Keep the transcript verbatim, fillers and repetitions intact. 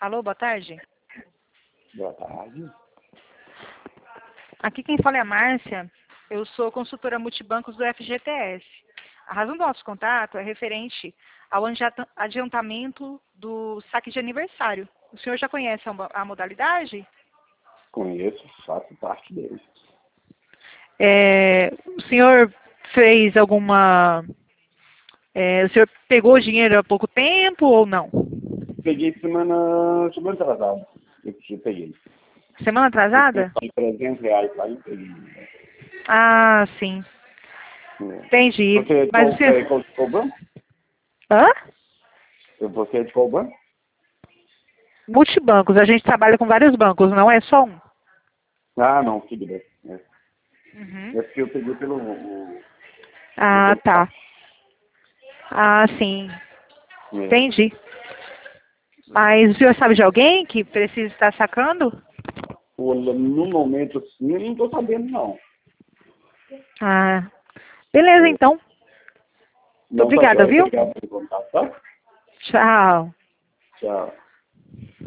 Alô, boa tarde. Boa tarde. Aqui quem fala é a Márcia. Eu sou consultora multibancos do F G T S. A razão do nosso contato é referente ao adiantamento do saque de aniversário. O senhor já conhece a modalidade? Conheço, faço parte dele. É, o senhor fez alguma... É, o senhor pegou o dinheiro há pouco tempo ou não? Peguei semana, semana atrasada. Eu que peguei. Semana atrasada? trezentos reais lá e peguei. Ah, sim. É. Entendi. Você é de Mas qual, você... é, qual, de qual banco? Hã? Você é de qual banco? Multibancos. A gente trabalha com vários bancos, não é só um. Ah, não, tudo bem. É, Uhum. é porque eu peguei pelo... O, o Ah, banco. tá. Ah, sim. É. Entendi. Mas o senhor sabe de alguém que precisa estar sacando? Pô, no momento, assim, eu não estou sabendo, não. Ah, beleza, É. então. Muito Não, tá obrigada, jóia. viu? Obrigado pelo contato, tá? Tchau. Tchau.